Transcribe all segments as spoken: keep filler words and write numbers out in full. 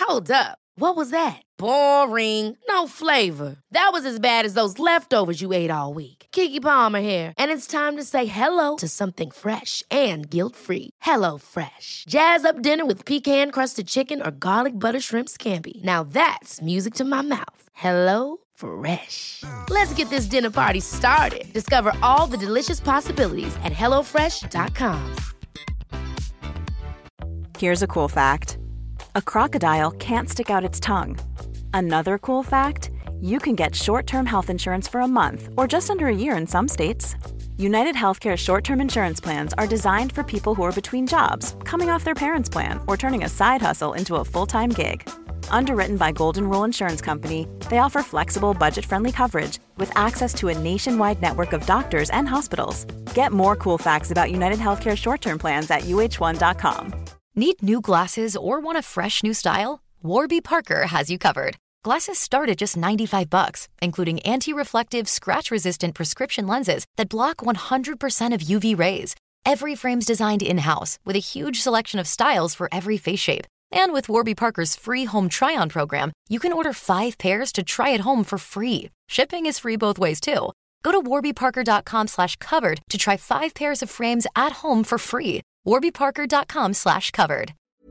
Hold up. What was that? Boring. No flavor. That was as bad as those leftovers you ate all week. Keke Palmer here, and it's time to say hello to something fresh and guilt-free. Hello Fresh. Jazz up dinner with pecan-crusted chicken or garlic butter shrimp scampi. Now that's music to my mouth. Hello Fresh. Let's get this dinner party started. Discover all the delicious possibilities at hello fresh dot com. Here's a cool fact. A crocodile can't stick out its tongue. Another cool fact, you can get short-term health insurance for a month or just under a year in some states. United Healthcare short-term insurance plans are designed for people who are between jobs, coming off their parents' plan, or turning a side hustle into a full-time gig. Underwritten by Golden Rule Insurance Company, they offer flexible, budget-friendly coverage with access to a nationwide network of doctors and hospitals. Get more cool facts about United Healthcare short-term plans at U H one dot com. Need new glasses or want a fresh new style? Warby Parker has you covered. Glasses start at just ninety-five bucks, including anti-reflective, scratch-resistant prescription lenses that block one hundred percent of U V rays. Every frame's designed in-house with a huge selection of styles for every face shape. And with Warby Parker's free home try-on program, you can order five pairs to try at home for free. Shipping is free both ways, too. Go to warby parker dot com slash covered to try five pairs of frames at home for free. warby parker dot com slash covered.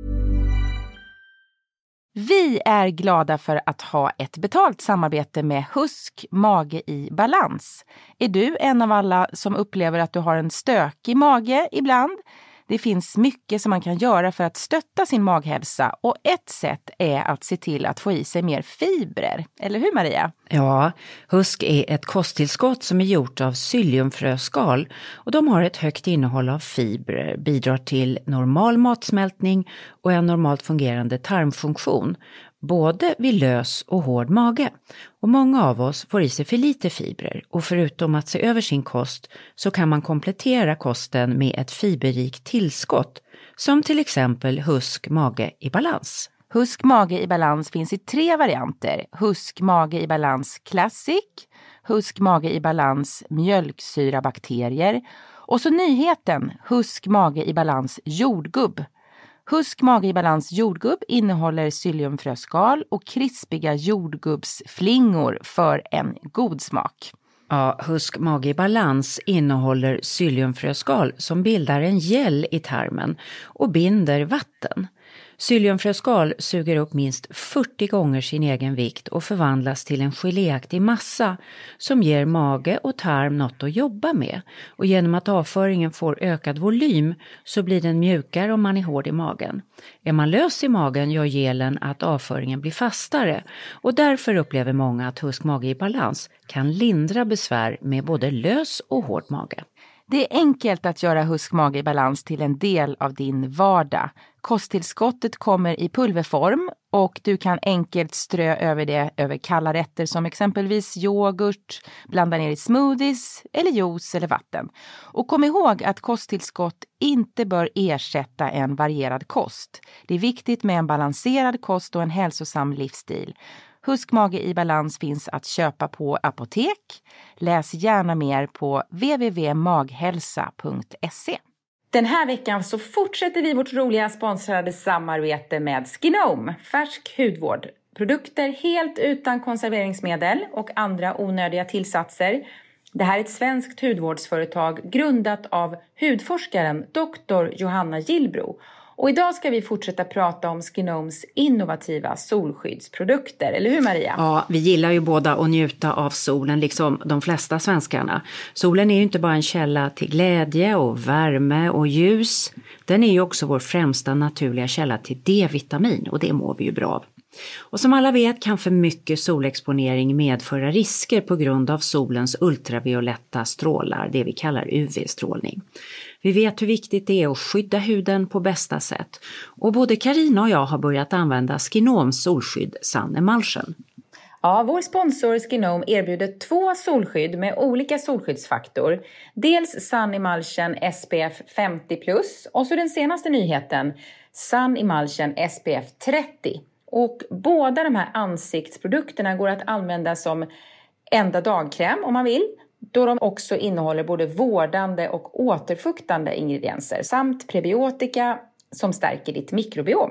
Vi är glada för att ha ett betalt samarbete med Husk Mage i Balans. Är du en av alla som upplever att du har en stökig mage ibland? Det finns mycket som man kan göra för att stötta sin maghälsa, och ett sätt är att se till att få i sig mer fibrer. Eller hur, Maria? Ja, Husk är ett kosttillskott som är gjort av psylliumfröskal, och de har ett högt innehåll av fibrer, bidrar till normal matsmältning och en normalt fungerande tarmfunktion, både vid lös och hård mage. Och många av oss får i sig för lite fibrer, och förutom att se över sin kost så kan man komplettera kosten med ett fiberrikt tillskott, som till exempel Husk Mage i Balans. Husk Mage i Balans finns i tre varianter. Husk Mage i Balans Classic, Husk Mage i Balans mjölksyrabakterier och så nyheten Husk Mage i Balans jordgubb. Husk Mage i Balans jordgubb innehåller psylliumfröskal och krispiga jordgubbsflingor för en god smak. Ja, Husk Mage i Balans innehåller psylliumfröskal som bildar en gel i tarmen och binder vatten. Psylliumfröskal suger upp minst fyrtio gånger sin egen vikt och förvandlas till en geléaktig massa som ger mage och tarm något att jobba med. Och genom att avföringen får ökad volym så blir den mjukare om man är hård i magen. Är man lös i magen gör gelen att avföringen blir fastare, och därför upplever många att Husk Mage i Balans kan lindra besvär med både lös och hård mage. Det är enkelt att göra Husk Mage i Balans till en del av din vardag. Kosttillskottet kommer i pulverform och du kan enkelt strö över det över kalla rätter som exempelvis yoghurt, blanda ner i smoothies eller juice eller vatten. Och kom ihåg att kosttillskott inte bör ersätta en varierad kost. Det är viktigt med en balanserad kost och en hälsosam livsstil. Husk Mage i Balans finns att köpa på apotek. Läs gärna mer på w w w punkt maghälsa punkt se. Den här veckan så fortsätter vi vårt roliga sponsrade samarbete med Skinome, färsk hudvård. Produkter helt utan konserveringsmedel och andra onödiga tillsatser. Det här är ett svenskt hudvårdsföretag grundat av hudforskaren doktor Johanna Gillbro. Och idag ska vi fortsätta prata om Skinomes innovativa solskyddsprodukter. Eller hur, Maria? Ja, vi gillar ju båda att njuta av solen, liksom de flesta svenskarna. Solen är ju inte bara en källa till glädje och värme och ljus. Den är ju också vår främsta naturliga källa till D-vitamin, och det mår vi ju bra av. Och som alla vet kan för mycket solexponering medföra risker på grund av solens ultravioletta strålar, det vi kallar U V-strålning. Vi vet hur viktigt det är att skydda huden på bästa sätt. Och både Carina och jag har börjat använda Skinomes solskydd Sun Emulsion. Ja, vår sponsor Skinome erbjuder två solskydd med olika solskyddsfaktor. Dels Sun Emulsion S P F femtio plus och så den senaste nyheten Sun Emulsion S P F trettio. Och båda de här ansiktsprodukterna går att använda som enda dagkräm om man vill. Då de också innehåller både vårdande och återfuktande ingredienser samt prebiotika som stärker ditt mikrobiom.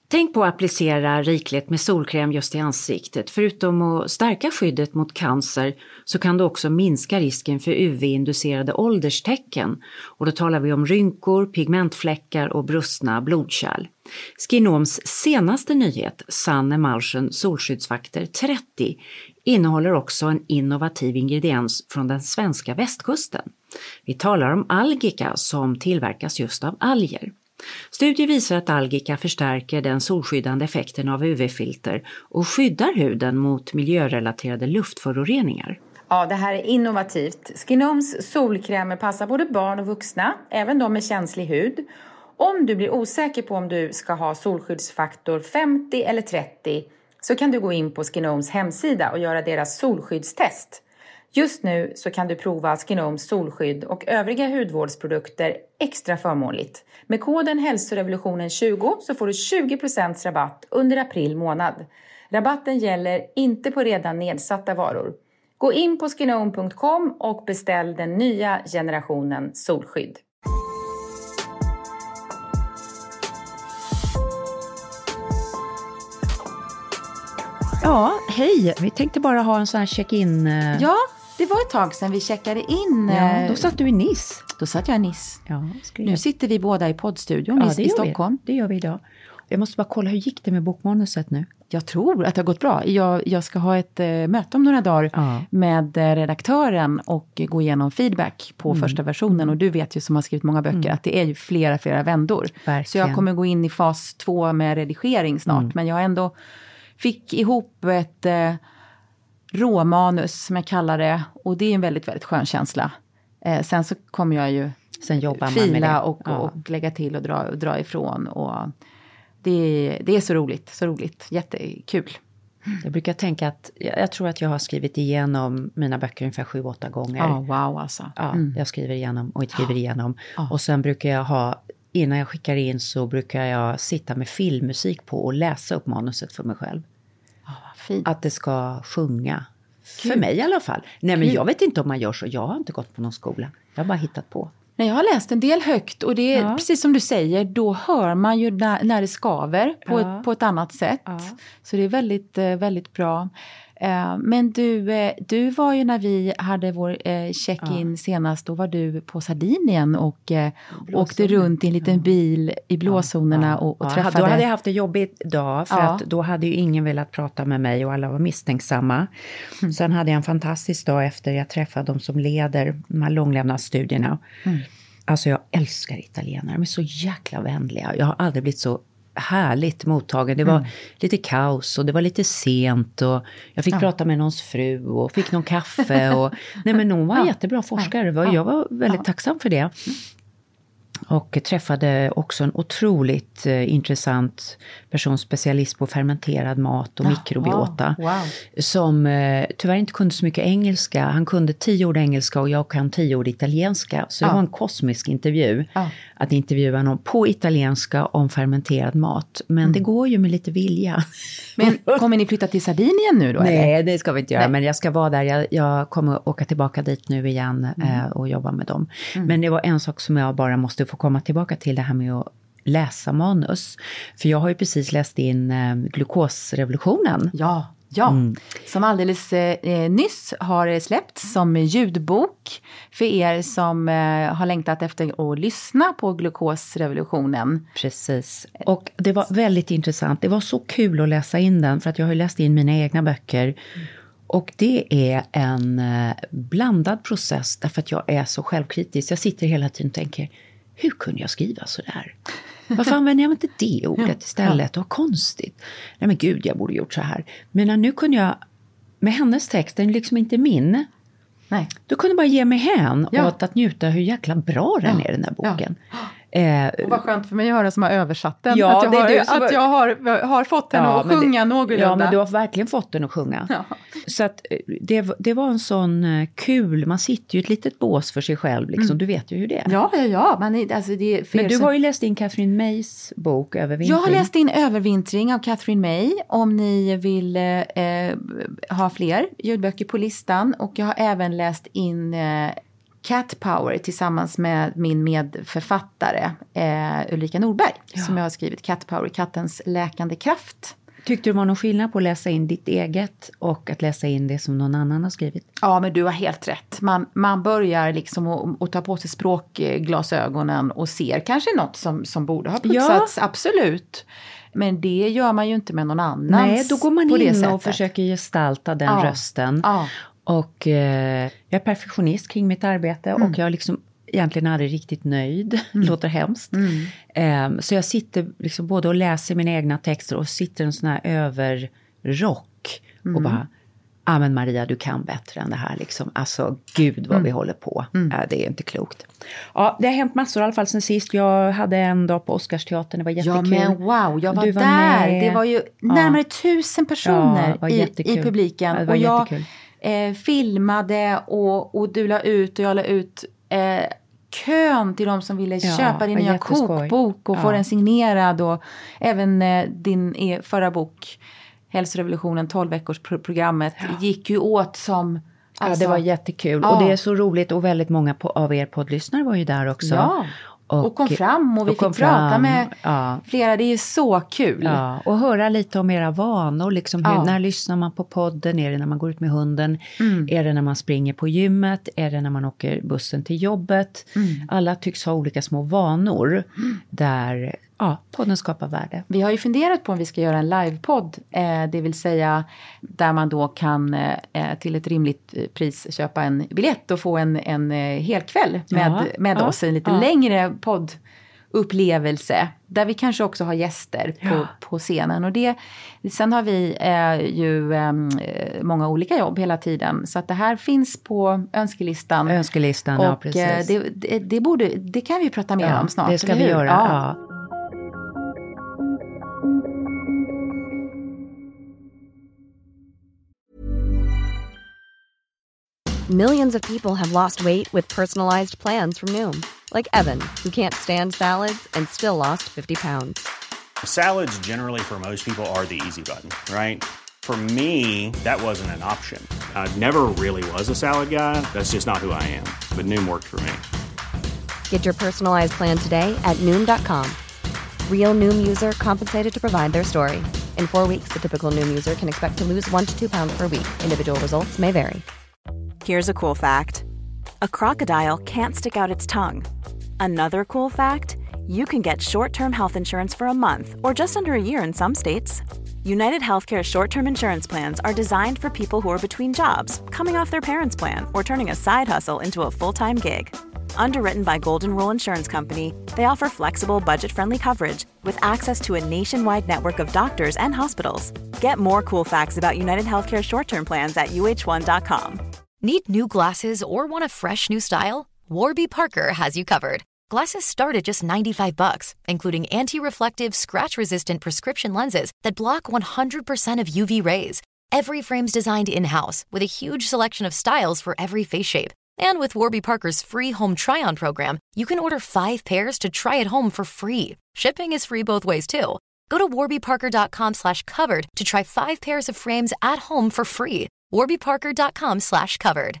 Tänk på att applicera rikligt med solkräm just i ansiktet. Förutom att stärka skyddet mot cancer så kan det också minska risken för U V-inducerade ålderstecken. Och då talar vi om rynkor, pigmentfläckar och brustna blodkärl. Skinoms senaste nyhet, Sun Emulsion Solskyddsfaktor trettio, innehåller också en innovativ ingrediens från den svenska västkusten. Vi talar om Algica som tillverkas just av alger. Studier visar att Algica förstärker den solskyddande effekten av U V-filter och skyddar huden mot miljörelaterade luftföroreningar. Ja, det här är innovativt. Skinoms solkrämer passar både barn och vuxna, även de med känslig hud. Om du blir osäker på om du ska ha solskyddsfaktor femtio eller trettio så kan du gå in på Skinoms hemsida och göra deras solskyddstest. Just nu så kan du prova Skinoms solskydd och övriga hudvårdsprodukter extra förmånligt. Med koden hälsorevolutionen tjugo så får du tjugo procent rabatt under april månad. Rabatten gäller inte på redan nedsatta varor. Gå in på skinom punkt com och beställ den nya generationen solskydd. Ja, hej. Vi tänkte bara ha en sån här check-in. Ja, det var ett tag sedan vi checkade in. Ja, då satt du i Nice. Då satt jag i Nice. Ja, nu sitter vi båda i poddstudion ja, i, i Stockholm. Vi. Det gör vi idag. Jag måste bara kolla, hur gick det med bokmanuset nu? Jag tror att det har gått bra. Jag, jag ska ha ett eh, möte om några dagar ja. med eh, redaktören och gå igenom feedback på mm. första versionen. Och du vet ju som har skrivit många böcker mm. att det är ju flera, flera vändor. Verkligen. Så jag kommer gå in i fas två med redigering snart. Mm. Men jag ändå fick ihop ett eh, råmanus som jag kallar det. Och det är en väldigt, väldigt skön känsla. Eh, sen så kommer jag ju sen jobbar fila man med det. Och, ja. och lägga till och dra, och dra ifrån. Och det, det är så roligt, så roligt. Jättekul. Jag brukar tänka att jag tror att jag har skrivit igenom mina böcker ungefär sju, åtta gånger. Ja, wow alltså. Ja, mm. jag skriver igenom och skriver igenom. Ja. Och sen brukar jag ha, innan jag skickar in så brukar jag sitta med filmmusik på och läsa upp manuset för mig själv. Ja, vad fint. Att det ska sjunga. Kul. För mig i alla fall. Nej, men Kul. jag vet inte om man gör så. Jag har inte gått på någon skola. Jag har bara hittat på. Nej, jag har läst en del högt och det är ja. precis som du säger, då hör man ju när, när det skaver på, ja. ett, på ett annat sätt. Ja. Så det är väldigt, väldigt bra. Men du, du var ju när vi hade vår check-in ja. senast, då var du på Sardinien och åkte runt i en liten bil i blåzonerna ja. och, och träffade. Ja, då hade jag haft en jobbig dag för ja. att då hade ju ingen velat prata med mig och alla var misstänksamma. Mm. Sen hade jag en fantastisk dag efter jag träffade de som leder de här långlevnadsstudierna. Mm. Alltså jag älskar italienare, de är så jäkla vänliga. Jag har aldrig blivit så härligt mottagen. Det var mm. lite kaos och det var lite sent och jag fick ja. prata med någons fru och fick någon kaffe och nej, men hon var ja. jättebra forskare. Ja. Jag var väldigt ja. tacksam för det. Och träffade också en otroligt eh, intressant person, specialist på fermenterad mat och ja, mikrobiota. Wow, wow. Som eh, tyvärr inte kunde så mycket engelska. Han kunde tio ord engelska och jag kan tio ord italienska. Så ja. det var en kosmisk intervju. Ja. Att intervjua någon på italienska om fermenterad mat. Men mm. det går ju med lite vilja. Men kommer ni flytta till Sardinien nu då? Nej, eller? det ska vi inte göra. Nej. Men jag ska vara där. Jag, jag kommer åka tillbaka dit nu igen mm. eh, och jobba med dem. Mm. Men det var en sak som jag bara måste få komma tillbaka till, det här med att läsa manus. För jag har ju precis läst in eh, glukosrevolutionen. Ja, ja. Mm. Som alldeles eh, nyss har släppts som ljudbok för er som eh, har längtat efter att lyssna på glukosrevolutionen. Precis. Och det var väldigt intressant. Det var så kul att läsa in den för att jag har läst in mina egna böcker. Mm. Och det är en eh, blandad process därför att jag är så självkritisk. Jag sitter hela tiden och tänker, hur kunde jag skriva så där? Varför använder jag inte det ordet istället? Och konstigt. Nej men gud, jag borde gjort så här. Men nu kunde jag, med hennes text, den är liksom inte min. Nej. Då kunde jag bara ge mig hän ja. åt att njuta hur jäkla bra den ja. är, den här boken. Ja. Eh, och vad skönt för mig att höra som har översatt den. Ja, att jag, det har, är du att var... jag har, har fått henne ja, att sjunga det, någorlunda. Ja, men du har verkligen fått den att sjunga. Ja. Så att det, det var en sån kul, man sitter ju i ett litet bås för sig själv. Liksom. Mm. Du vet ju hur det är. Ja, ja, ja. Man, alltså det, men du har ju läst in Catherine Mays bok Övervintring. Jag har läst in Övervintring av Catherine May. Om ni vill eh, ha fler ljudböcker på listan. Och jag har även läst in... Eh, Cat Power tillsammans med min medförfattare eh, Ulrika Norberg. Ja. Som jag har skrivit Cat Power, kattens läkande kraft. Tyckte du det var någon skillnad på att läsa in ditt eget och att läsa in det som någon annan har skrivit? Ja, men du har helt rätt. Man, man börjar liksom att, att ta på sig språkglasögonen och ser kanske något som, som borde ha putsats. Ja. Absolut. Men det gör man ju inte med någon annan. Nej, då går man in och försöker gestalta den ja. rösten. Ja. Och eh, jag är perfektionist kring mitt arbete mm. och jag är liksom egentligen aldrig riktigt nöjd. Mm. Låter hemskt. Mm. Eh, så jag sitter liksom både och läser mina egna texter och sitter en sån här överrock mm. och bara, ja ah, men Maria, du kan bättre än det här liksom. Alltså gud vad mm. vi håller på. Mm. Äh, det är inte klokt. Ja, det har hänt massor i alla fall sen sist. Jag hade en dag på Oscarsteatern, det var jättekul. Ja men wow, jag var, var där. Med. Det var ju närmare ja. tusen personer ja, i, i publiken. Ja, det var och jag jättekul. Eh, filmade och, och du la ut och jag la ut eh, kön till de som ville ja, köpa din nya jätteskoj. kokbok och ja. få den signerad. Och även eh, din eh, förra bok, Hälsorevolutionen, tolv veckors programmet, ja. gick ju åt som... Alltså, ja, det var jättekul. Ja. Och det är så roligt och väldigt många på, av er poddlyssnare var ju där också. Ja. Och, och kom fram och vi och fick prata fram. med ja. flera. Det är ju så kul. Ja, och höra lite om era vanor. Liksom hur, ja. När lyssnar man på podden? Är det när man går ut med hunden? Mm. Är det när man springer på gymmet? Är det när man åker bussen till jobbet? Mm. Alla tycks ha olika små vanor. Mm. Där ja, podden skapar värde. Vi har ju funderat på om vi ska göra en livepodd. Eh, det vill säga där man då kan eh, till ett rimligt pris köpa en biljett och få en, en eh, hel kväll med, ja, med ja, oss. En lite ja. längre poddupplevelse. Där vi kanske också har gäster på, ja. på scenen. Och det, sen har vi eh, ju eh, många olika jobb hela tiden. Så att det här finns på önskelistan. Önskelistan, och, ja precis. Eh, det, det, det, borde, det kan vi prata mer ja, om snart. Det ska vi göra, ja. ja. Millions of people have lost weight with personalized plans from Noom. Like Evan, who can't stand salads and still lost fifty pounds. Salads generally for most people are the easy button, right? For me, that wasn't an option. I never really was a salad guy. That's just not who I am. But Noom worked for me. Get your personalized plan today at Noom dot com. Real Noom user compensated to provide their story. In four weeks, the typical Noom user can expect to lose one to two pounds per week. Individual results may vary. Here's a cool fact. A crocodile can't stick out its tongue. Another cool fact, you can get short-term health insurance for a month or just under a year in some states. United Healthcare short-term insurance plans are designed for people who are between jobs, coming off their parents' plan, or turning a side hustle into a full-time gig. Underwritten by Golden Rule Insurance Company, they offer flexible, budget-friendly coverage with access to a nationwide network of doctors and hospitals. Get more cool facts about United Healthcare short-term plans at U H one dot com. Need new glasses or want a fresh new style? Warby Parker has you covered. Glasses start at just ninety-five bucks, including anti-reflective, scratch-resistant prescription lenses that block one hundred percent of U V rays. Every frame's designed in-house with a huge selection of styles for every face shape. And with Warby Parker's free home try-on program, you can order five pairs to try at home for free. Shipping is free both ways, too. Go to warby parker dot com slash covered to try five pairs of frames at home for free. warby parker dot com slash covered.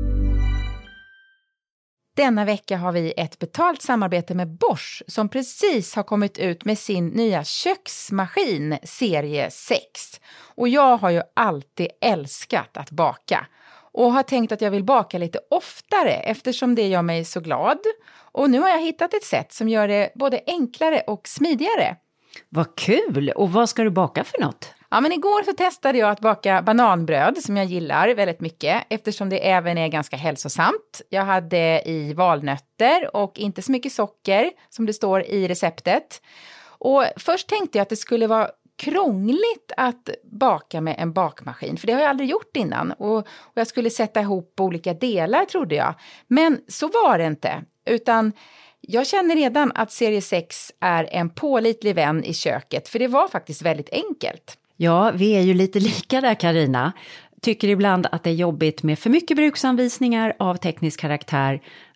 Denna vecka har vi ett betalt samarbete med Bosch som precis har kommit ut med sin nya köksmaskin serie sex. Och jag har ju alltid älskat att baka. Och har tänkt att jag vill baka lite oftare eftersom det gör mig så glad. Och nu har jag hittat ett sätt som gör det både enklare och smidigare. Vad kul! Och vad ska du baka för något? Ja, men igår så testade jag att baka bananbröd som jag gillar väldigt mycket eftersom det även är ganska hälsosamt. Jag hade i valnötter och inte så mycket socker som det står i receptet. Och först tänkte jag att det skulle vara krångligt att baka med en bakmaskin. För det har jag aldrig gjort innan. Och, och jag skulle sätta ihop olika delar trodde jag. Men så var det inte. Utan jag känner redan att serie sex är en pålitlig vän i köket. För det var faktiskt väldigt enkelt. Ja, vi är ju lite lika där, Carina. Tycker ibland att det är jobbigt med för mycket bruksanvisningar av teknisk karaktär.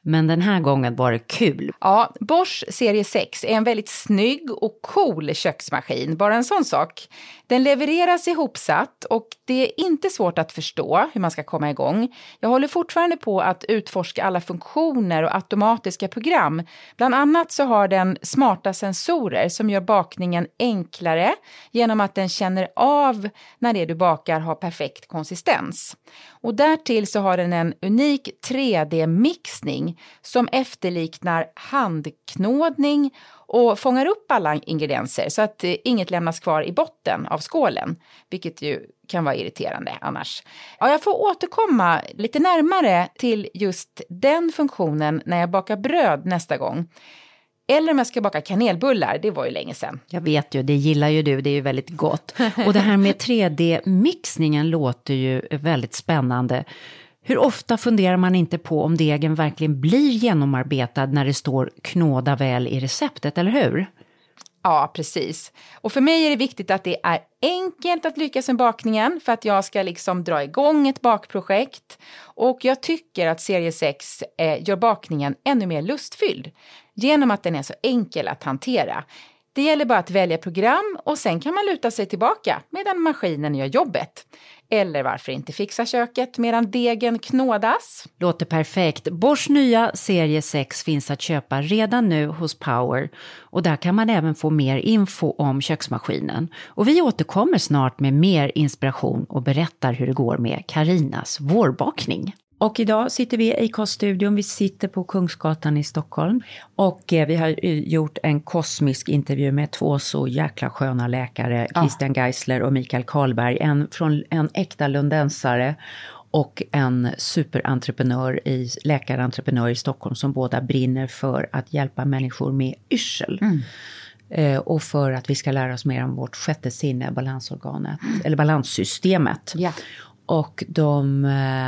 Men den här gången var det kul. Ja, Bosch serie sex är en väldigt snygg och cool köksmaskin. Bara en sån sak. Den levereras ihopsatt och det är inte svårt att förstå hur man ska komma igång. Jag håller fortfarande på att utforska alla funktioner och automatiska program. Bland annat så har den smarta sensorer som gör bakningen enklare genom att den känner av när det du bakar har perfekt konsistens. Och därtill så har den en unik tre D-mixning som efterliknar handknådning och fångar upp alla ingredienser så att inget lämnas kvar i botten av skålen, vilket ju kan vara irriterande annars. Ja, jag får återkomma lite närmare till just den funktionen när jag bakar bröd nästa gång. Eller om jag ska baka kanelbullar, det var ju länge sedan. Jag vet ju, det gillar ju du, det är ju väldigt gott. Och det här med tre D-mixningen låter ju väldigt spännande. Hur ofta funderar man inte på om degen verkligen blir genomarbetad när det står knåda väl i receptet, eller hur? Ja, precis. Och för mig är det viktigt att det är enkelt att lyckas med bakningen för att jag ska liksom dra igång ett bakprojekt. Och jag tycker att serie sex eh, gör bakningen ännu mer lustfylld genom att den är så enkel att hantera. Det gäller bara att välja program och sen kan man luta sig tillbaka medan maskinen gör jobbet. Eller varför inte fixa köket medan degen knådas? Låter perfekt. Bosch nya serie sex finns att köpa redan nu hos Power. Och där kan man även få mer info om köksmaskinen. Och vi återkommer snart med mer inspiration och berättar hur det går med Karinas vårbakning. Och idag sitter vi i Acast-studion, vi sitter på Kungsgatan i Stockholm. Och eh, vi har gjort en kosmisk intervju med två så jäkla sköna läkare, ja. Christian Geisler och Mikael Karlberg. En från en äkta lundensare och en superentreprenör, i, läkarentreprenör i Stockholm som båda brinner för att hjälpa människor med yrsel. Mm. Eh, och för att vi ska lära oss mer om vårt sjätte sinne, balansorganet, mm. eller balanssystemet. Ja. Och de,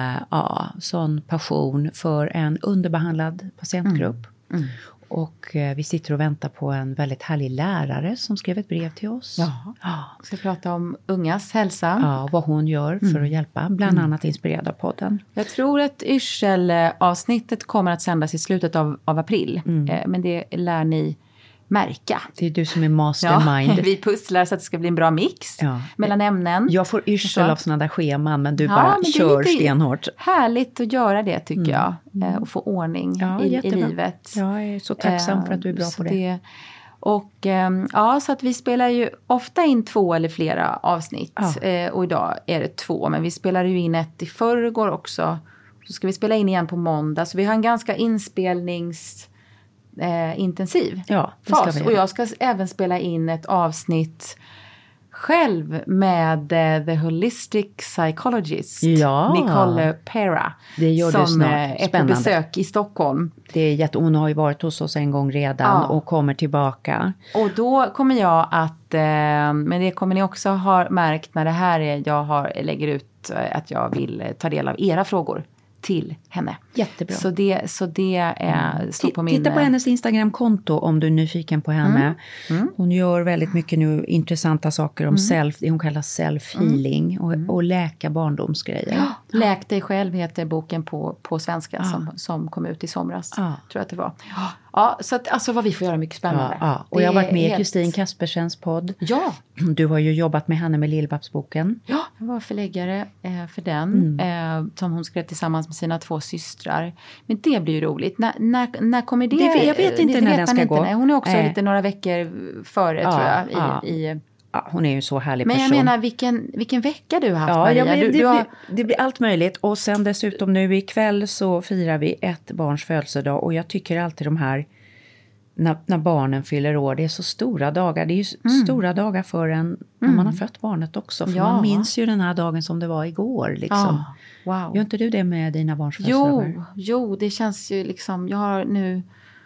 ja, sån passion för en underbehandlad patientgrupp. Mm. Mm. Och vi sitter och väntar på en väldigt härlig lärare som skrev ett brev till oss. Ja, ja. Vi ska prata om ungas hälsa. Ja, vad hon gör för mm. att hjälpa, bland mm. annat inspirerad av podden. Jag tror att yrselavsnittet kommer att sändas i slutet av, av april. Mm. Men det lär ni märka. Det är du som är mastermind. Ja, vi pusslar så att det ska bli en bra mix ja. mellan ämnen. Jag får yrsel av sådana där scheman, men du ja, bara men kör stenhårt. Härligt att göra det tycker mm. jag. Mm. Och få ordning ja, i, i livet. Jag är så tacksam för att du är bra på det. det. Och ja, så att vi spelar ju ofta in två eller flera avsnitt. Ja. Och idag är det två, men vi spelar ju in ett i förrgår också. Så ska vi spela in igen på måndag. Så vi har en ganska inspelnings... Eh, intensiv ja, fas. Och jag ska även spela in ett avsnitt själv med uh, The Holistic Psychologist ja. Nicole Pera. Det gör som du snart. är på besök i Stockholm. Det är jätte, hon har ju varit hos oss en gång redan ja. och kommer tillbaka. Och då kommer jag att, eh, men det kommer ni också ha märkt när det här är, jag har, lägger ut att jag vill ta del av era frågor till henne. Jättebra. Så det, så det är, står på min... Titta på hennes Instagram-konto om du är nyfiken på henne. Mm. Mm. Hon gör väldigt mycket nu intressanta saker om mm. self, det hon kallar self-healing mm. och, och läka barndomsgrejer. Ja, Läk dig själv heter boken på, på svenska ja. som, som kom ut i somras. Ja. Tror jag att det var. Ja, ja så att, alltså vad vi får göra mycket spännande. Ja, ja. Och jag har varit med i helt... Kristin Kaspersens podd. Ja. Du har ju jobbat med henne med Lill-Babs-boken. Ja, jag var förläggare eh, för den. Mm. Eh, som hon skrev tillsammans med sina två systrar. Men det blir ju roligt. När, när, när kommer det? det? Jag vet inte det, det när den ska gå. Nej, hon är också äh. lite några veckor före ja, tror jag. I, ja. i, ja, hon är ju så härlig men person. Men jag menar, vilken, vilken vecka du har haft, ja, Maria. Ja, du, det, du har... blir, det blir allt möjligt. Och sen dessutom nu ikväll så firar vi ett barns födelsedag. Och jag tycker alltid de här... När, när barnen fyller år, det är så stora dagar. Det är ju mm. stora dagar för en när mm. man har fött barnet också. För ja. man minns ju den här dagen som det var igår. Liksom. Oh, wow. Gör inte du det med dina barns födelsedagar? Jo, jo, det känns ju liksom... Jag har nu...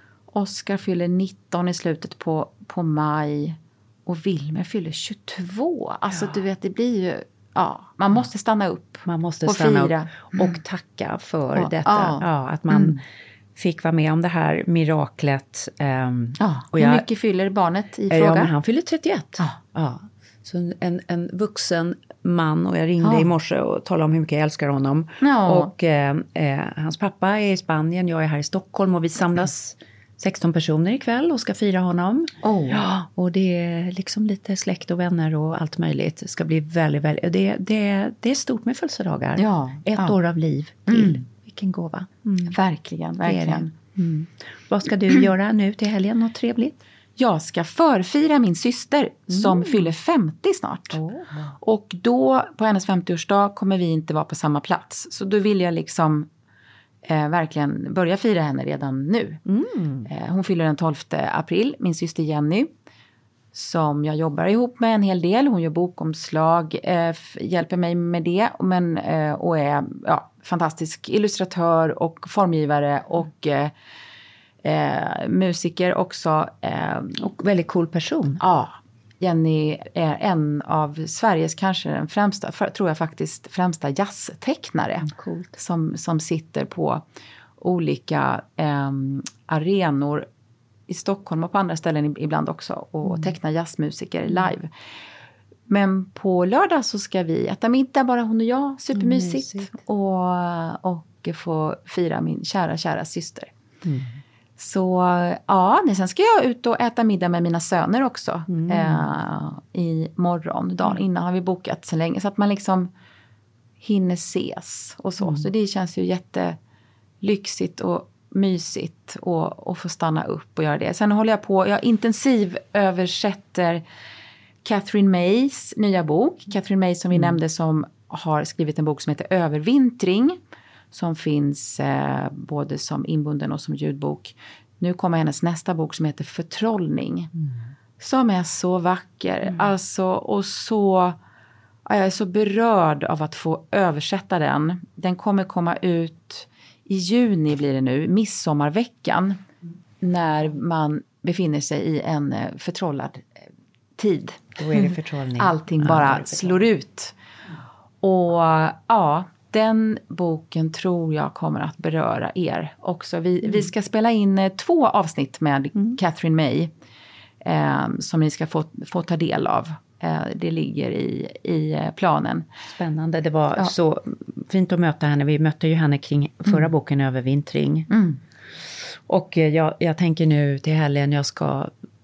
Oskar fyller nitton i slutet på, på maj. Och Wilmer fyller tjugotvå. Alltså ja. du vet, det blir ju... Ja, man måste stanna upp. Man måste och stanna fira. upp och tacka för ja. detta. Ja. Ja, att man... Mm. fick vara med om det här miraklet. Um, ja, och jag, hur mycket fyller barnet i fråga? Ja, men han fyller trettioett. Ja. Ja. Så en, en vuxen man och jag ringde Ja. i morse och talade om hur mycket jag älskar honom. Ja. Och eh, eh, hans pappa är i Spanien, jag är här i Stockholm och vi samlas sexton personer ikväll och ska fira honom. Oh. Ja, och det är liksom lite släkt och vänner och allt möjligt. Det ska bli väldigt, väldigt, det, det, det är stort med födelsedagar. Ja. Ett Ja. år av liv till. Mm. Vilken gåva. Mm. Verkligen, Det är det. verkligen. Mm. Vad ska du göra nu till helgen? Något trevligt? Jag ska förfira min syster som fyller femtio snart. Oh. Och då på hennes femtioårsdag kommer vi inte vara på samma plats. Så då vill jag liksom eh, verkligen börja fira henne redan nu. Mm. Eh, hon fyller den tolfte april, min syster Jenny. Som jag jobbar ihop med en hel del. Hon gör bokomslag, eh, f- hjälper mig med det. Men, eh, och är ja, fantastisk illustratör och formgivare och eh, eh, musiker också. Eh, Och väldigt cool person. Ja, Jenny är en av Sveriges kanske den främsta, för, tror jag faktiskt, främsta jazztecknare. Coolt. Som, som sitter på olika eh, arenor i Stockholm och på andra ställen ibland också. Och mm. tecknar jazzmusiker live. Men på lördag så ska vi äta middag, bara hon och jag. Supermysigt. Mysigt. Och, och få fira min kära, kära syster. Mm. Så ja, sen ska jag ut och äta middag med mina söner också. Mm. Eh, i morgon, dagen innan har vi bokat så länge. Så att man liksom hinner ses och så. Mm. Så det känns ju jättelyxigt och mysigt och, och få stanna upp och göra det. Sen håller jag på, jag intensiv översätter Catherine Mays nya bok. Catherine May som vi mm. nämnde, som har skrivit en bok som heter Övervintring. Som finns eh, både som inbunden och som ljudbok. Nu kommer hennes nästa bok som heter Förtrollning. Mm. Som är så vacker. Mm. Alltså, och så... Jag är så berörd av att få översätta den. Den kommer komma ut i juni blir det nu. Midsommarveckan. Mm. När man befinner sig i en förtrollad tid. Då är det förtrollning. Allting bara ja, slår ut. Och ja... Den boken tror jag kommer att beröra er också. Vi, mm. vi ska spela in eh, två avsnitt med mm. Catherine May. Eh, som ni ska få, få ta del av. Eh, det ligger i, i eh, planen. Spännande. Det var ja. så fint att möta henne. Vi mötte ju henne kring förra mm. boken Övervintring. Mm. Och eh, jag, jag tänker nu till helgen. Jag ska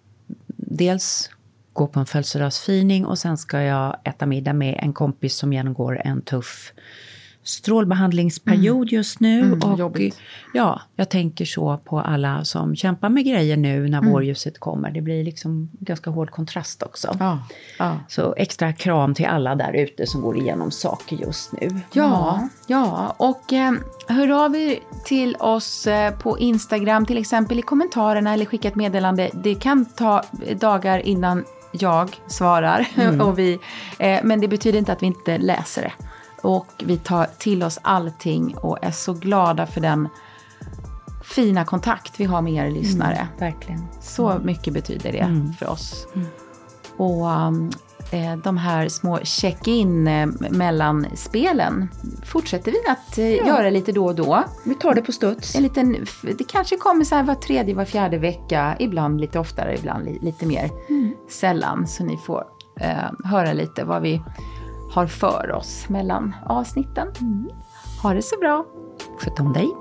dels gå på en födelsedagsfirning. Och sen ska jag äta middag med en kompis som genomgår en tuff strålbehandlingsperiod mm. just nu. Mm, och jobbigt. Ja, jag tänker så på alla som kämpar med grejer nu när mm. vårljuset kommer. Det blir liksom ganska hård kontrast också. Ja, ja. Så extra kram till alla där ute som går igenom saker just nu. Ja, ja. Och eh, hör av er till oss eh, på Instagram till exempel i kommentarerna eller skicka ett meddelande. Det kan ta dagar innan jag svarar. Mm. och vi, eh, men det betyder inte att vi inte läser det. Och vi tar till oss allting och är så glada för den fina kontakt vi har med er lyssnare. Mm, verkligen. Så mm. mycket betyder det mm. för oss. Mm. Och um, de här små check-in eh, mellan spelen fortsätter vi att eh, ja. göra lite då och då. Vi tar det på studs. En liten, det kanske kommer så här var tredje, var fjärde vecka. Ibland lite oftare, ibland li, lite mer mm. sällan. Så ni får eh, höra lite vad vi har för oss mellan avsnitten. Mm. Ha det så bra. Sköt om dig.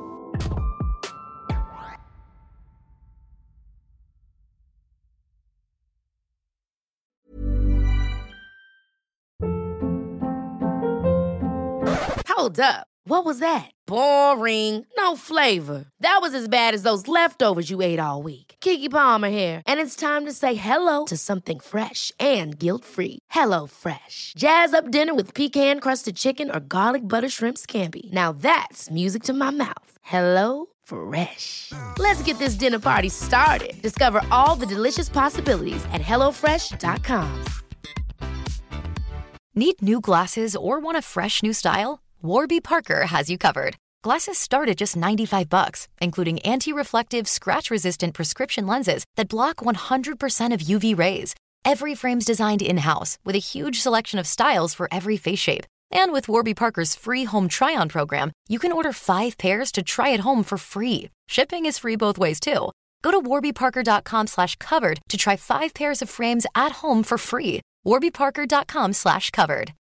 Hold up. What was that? Boring. No flavor. That was as bad as those leftovers you ate all week. Keke Palmer here, and it's time to say hello to something fresh and guilt-free. Hello Fresh. Jazz up dinner with pecan-crusted chicken or garlic butter shrimp scampi. Now that's music to my mouth. Hello Fresh. Let's get this dinner party started. Discover all the delicious possibilities at hello fresh dot com. Need new glasses or want a fresh new style? Warby Parker has you covered. Glasses start at just ninety-five bucks, including anti-reflective, scratch-resistant prescription lenses that block one hundred percent of U V rays. Every frame's designed in-house with a huge selection of styles for every face shape. And with Warby Parker's free home try-on program, you can order five pairs to try at home for free. Shipping is free both ways, too. Go to warby parker dot com slash covered to try five pairs of frames at home for free. warby parker dot com slash covered.